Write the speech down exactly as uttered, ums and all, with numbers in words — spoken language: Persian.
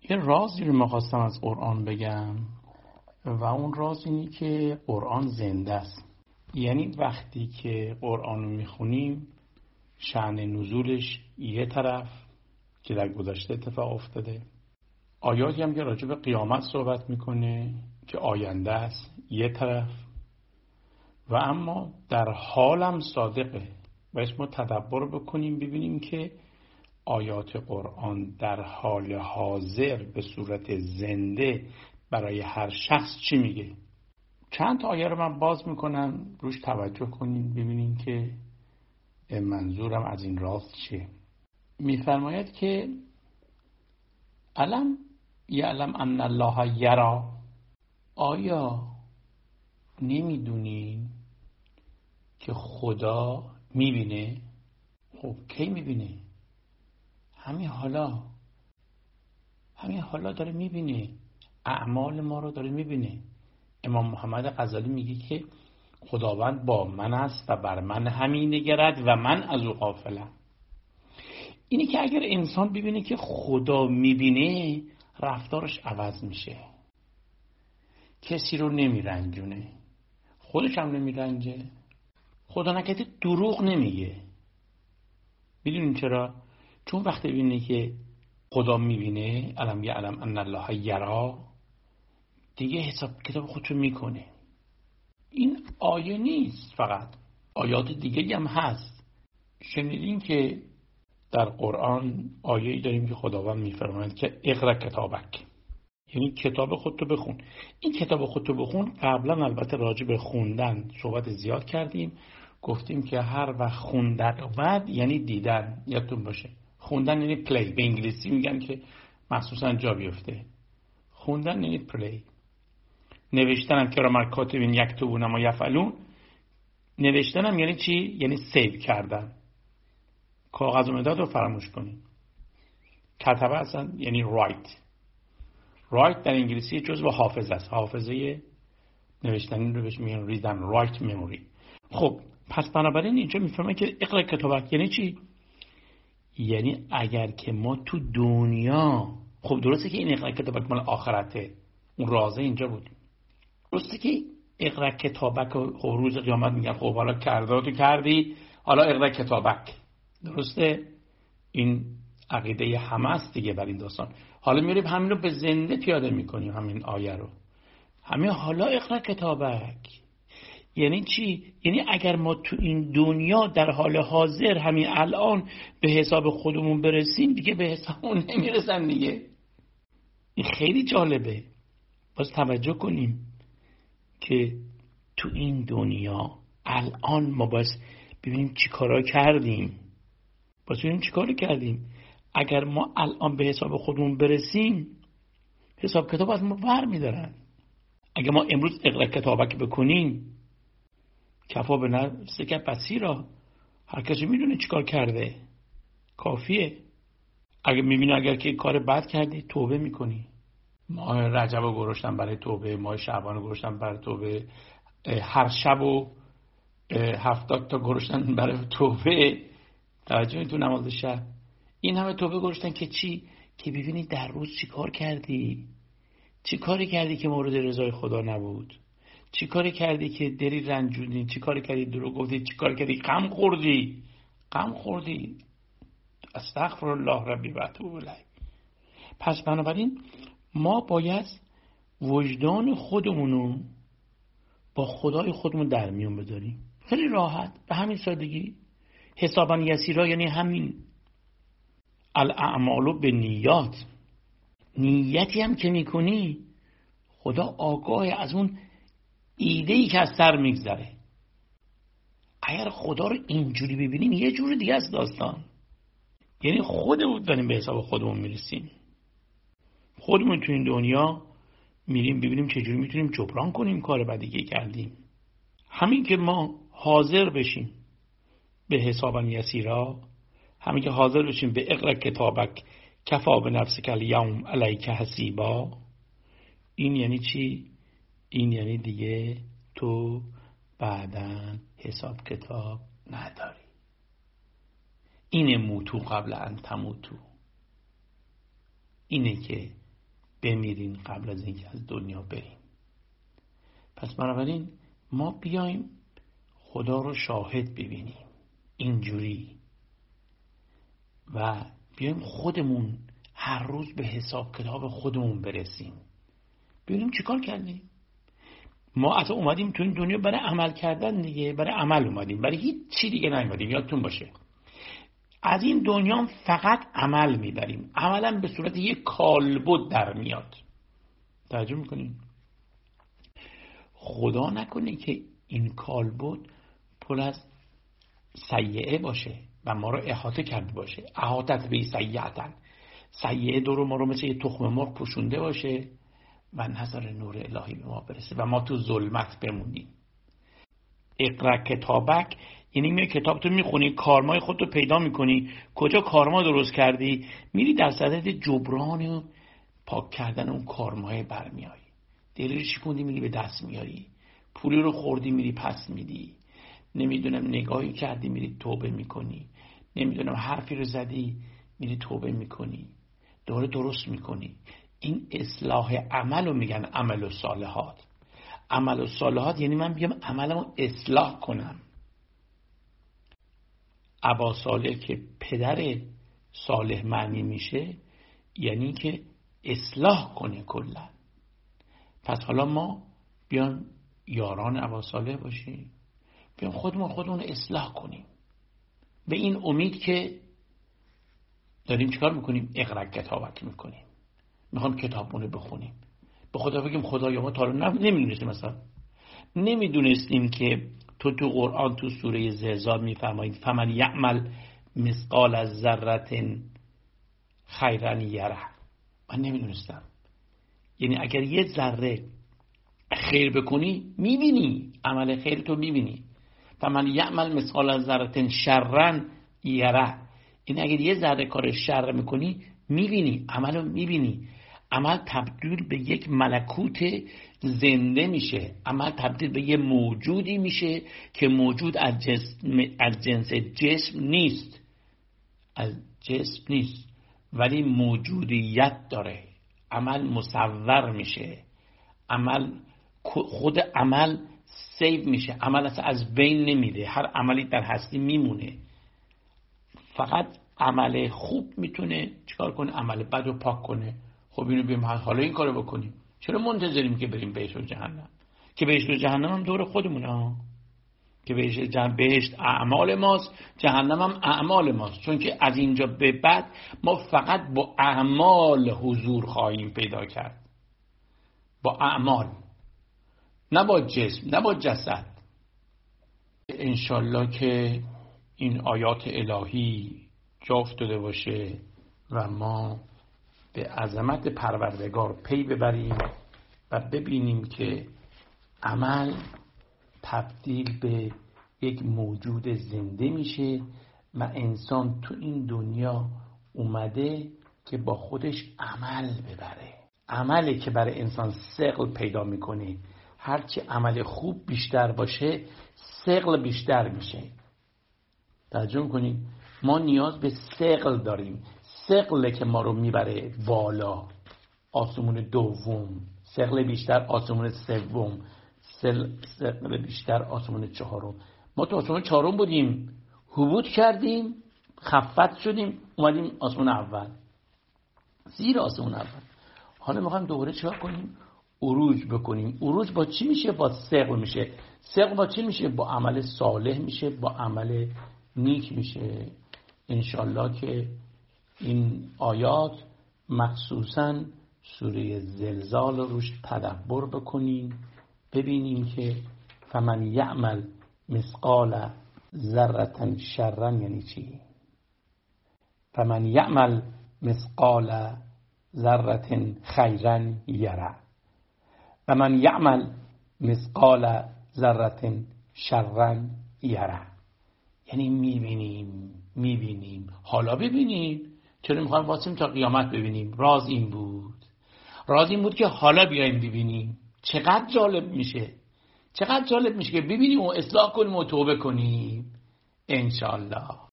یه رازی رو میخواستم از قرآن بگم و اون راز اینی که قرآن زنده است. یعنی وقتی که قرآن رو میخونیم شأن نزولش یه طرف که در گذشته اتفاق افتاده، آیاتی هم که راجع به قیامت صحبت میکنه که آینده است یه طرف، و اما در حالم صادقه. باید ما تدبر بکنیم ببینیم که آیات قرآن در حال حاضر به صورت زنده برای هر شخص چی میگه. چند تا آیه رو من باز میکنم، روش توجه کنیم ببینیم که منظورم از این راز چیه. میفرماید که علم یعلم ان الله یرا، آیا نمیدونین که خدا میبینه؟ خب کی میبینه؟ همین حالا، همین حالا داره میبینه، اعمال ما رو داره میبینه. امام محمد غزالی میگه که خداوند با من است و بر من همین نگرد و من از او غافلم. اینی که اگر انسان ببینه که خدا میبینه رفتارش عوض میشه، کسی رو نمیرنجونه، خودش هم نمیرنجه، خدا نکرده دروغ نمیگه. میدونین چرا؟ چون وقتی ببینه که خدا میبینه، علم یعلم ان الله یرا، دیگه حساب کتاب خودشو میکنه. این آیه نیست فقط، آیات دیگه هم هست. شنیدین که در قرآن آیه‌ای داریم که خداوند میفرماید که اقرا کتابک، یعنی کتاب خودتو بخون. این کتاب خودتو بخون قبلا البته راجع به خوندن صحبت زیاد کردیم، گفتیم که هر وقت خوندن اومد یعنی دیدن. یادتون باشه خوندن یعنی پلی، به انگلیسی میگن که مخصوصا جا بیفته. خوندن یعنی پلی. نوشتن هم که را کاتبین یکتبون اما یفعلون، نوشتن هم یعنی چی؟ یعنی سیو کردن. کاغذ و مداد رو فراموش کنید. کتبه اصلا یعنی رایت. رایت در انگلیسی جزو حافظه است. حافظه نوشتنی رو بهش میگن ریدن، رایت مموری. خب پس بنابراین اینجا میفهمه که اقرا کتابک یعنی چی؟ یعنی اگر که ما تو دنیا، خب درسته که این اقرا کتابک مال آخرته، اون رازه اینجا بود، درسته که اقرا کتابک و روز قیامت میگن خب حالا کرداتو کردی حالا اقرا کتابک، درسته؟ این عقیده همه است دیگه بر این داستان. حالا میریم همین رو به زنده پیاده میکنیم، همین آیه رو، همین حالا اقرا کتابک یعنی چی؟ یعنی اگر ما تو این دنیا در حال حاضر همین الان به حساب خودمون برسیم، دیگه به حسابمون نمیرسن دیگه. این خیلی جالبه. باز توجه کنیم که تو این دنیا الان ما باز ببینیم چی کارا کردیم، باز ببینیم چی کارا کردیم. اگر ما الان به حساب خودمون برسیم، حساب کتاب از ما بر میدارن. اگر ما امروز اقرا کتابک بکنیم، کفا به نفسه که بصیرا، هر کسی میدونه چی کار کرده، کافیه. اگر میبینی اگر که کار بد کردی توبه میکنی. ماه رجب رو گذاشتن برای توبه، ماه شعبان رو گذاشتن برای توبه، هر شب و هفتاد تا گذاشتن برای توبه. توجه تو نماز شب این همه توبه گذاشتن که چی؟ که ببینی در روز چی کار کردی، چی کاری کردی که مورد رضای خدا نبود، چی کاری کردی که دری رنجوندی، چی کاری کردی دروغ گفتی، چی کاری کردی غم خوردی، غم خوردی. استغفر الله ربی و اتوب الیه. پس بنابراین ما باید وجدان خودمونو با خدای خودمون در میون بذاریم. خیلی راحت، به همین سادگی. حساباً یسیرا یعنی همین الاعمال به نیات. نیتی هم که میکنی خدا آگاه از اون ایده‌ای که از سر میگذره. اگر خدا رو اینجوری ببینیم یه جور دیگه است داستان. یعنی خودمون داریم به حساب خودمون میرسیم، خودمون تو این دنیا میریم ببینیم چجوری میتونیم جبران کنیم کار بدی که کردیم. همین که ما حاضر بشیم به حساباً یسیرا، همین که حاضر بشیم به اقرا کتابک کفا به نفسک الیوم علیک حسیبا، این یعنی چی؟ این یعنی دیگه تو بعداً حساب کتاب نداری. اینه موتو قبل ان تموتو. اینه که بمیرین قبل از اینکه از دنیا بریم. پس بنابراین ما بیایم خدا رو شاهد ببینیم اینجوری و بیایم خودمون هر روز به حساب کتاب خودمون برسیم، ببینیم چیکار کردیم. ما اصلا اومدیم تو این دنیا برای عمل کردن دیگه، برای عمل اومدیم، برای هیچ چی دیگه نیومدیم. یادتون باشه از این دنیا فقط عمل میبریم، عملا به صورت یک کالبد در میاد. توجه میکنیم؟ خدا نکنه که این کالبد پر از سیئه باشه و ما رو احاطه کرده باشه. احاطت به سیئتن، سیئه دور ما رو مثل یه تخم مرغ پوشونده باشه و نظر نور الهی به ما برسه و ما تو ظلمت بمونیم. اقرا کتابک یعنی می کتاب تو میخونی، کارمای خود رو پیدا میکنی، کجا کارما درست کردی، میری در صدد جبران و پاک کردن اون کارمای برمیایی. دلی رو شکوندی میری به دست میاری، پولی رو خوردی میری پس میدی، نمیدونم نگاهی کردی میری توبه میکنی، نمیدونم حرفی رو زدی میری توبه میکنی، دوره درست میکنی. این اصلاح عمل رو میگن عمل و صالحات. عمل و صالحات یعنی من بیام عملمو اصلاح کنم. ابا صالح که پدر صالح معنی میشه یعنی که اصلاح کنه کلا. پس حالا ما بیان یاران ابا صالح باشیم، بیان خودمون خودمون اصلاح کنیم به این امید که داریم چیکار میکنیم؟ اقرا کتابک میکنیم، میخوام کتابمون بخونیم. به خدا بگیم خدایا ما تا الان نمیدونستیم، مثلا نمیدونستیم که تو تو قرآن تو سوره زلزال میفرمایید فمن یعمل مثقال ذره خیرا یره. من نمیدونستم، یعنی اگر یه ذره خیر بکنی میبینی، عمل خیر تو میبینی. فمن یعمل مثقال ذره شرا یره، این اگر یه ذره کار شر میکنی میبینی، عملو میبینی. عمل تبدیل به یک ملکوت زنده میشه، عمل تبدیل به یه موجودی میشه که موجود از جسم، از جنس جسم نیست، از جسم نیست ولی موجودیت داره. عمل مصور میشه، عمل خود عمل سیو میشه، عمل اصلا از بین نمیره، هر عملی در هستی میمونه. فقط عمل خوب میتونه چیکار کنه؟ عمل بد رو پاک کنه. خب اینو بیم حالا این کارو بکنیم. چرا منتظریم که بریم بهشت و جهنم؟ که بهشت و جهنم هم دور خودمونه ها. که بهشت جهنم بهشت اعمال ماست، جهنم هم اعمال ماست. چون که از اینجا به بعد ما فقط با اعمال حضور خواهیم پیدا کرد، با اعمال، نه با جسم، نه با جسد. انشالله که این آیات الهی جا افتاده باشه و ما به عظمت پروردگار پی ببریم و ببینیم که عمل تبدیل به یک موجود زنده میشه و انسان تو این دنیا اومده که با خودش عمل ببره. عملی که برای انسان ثقل پیدا میکنه. هرچی عمل خوب بیشتر باشه ثقل بیشتر میشه. توجه میکنید؟ ما نیاز به ثقل داریم. ثقل که ما رو میبره بالا، آسمون دوم، ثقل بیشتر آسمون سوم، ثقل بیشتر آسمون چهارم. ما تو آسمون چهارم بودیم، هبوط کردیم، خفت شدیم، اومدیم آسمون اول، زیر آسمون اول. حالا میخوایم دوباره چیکار کنیم؟ عروج بکنیم. عروج با چی میشه؟ با ثقل میشه. ثقل با چی میشه؟ با عمل صالح میشه، با عمل نیک میشه. انشالله که این آیات مخصوصا سوره زلزال روش تدبر بکنیم، ببینیم که فمن یعمل مثقال ذره شرا یعنی چی؟ فمن یعمل مثقال ذره خیرا یره و من یعمل مثقال ذره شرا یره. یعنی میبینیم میبینیم حالا ببینیم. چرا میخوایم واسیم تا قیامت ببینیم؟ راز این بود راز این بود که حالا بیایم ببینیم. چقدر جالب میشه، چقدر جالب میشه که ببینیم و اصلاح کنیم و توبه کنیم انشالله.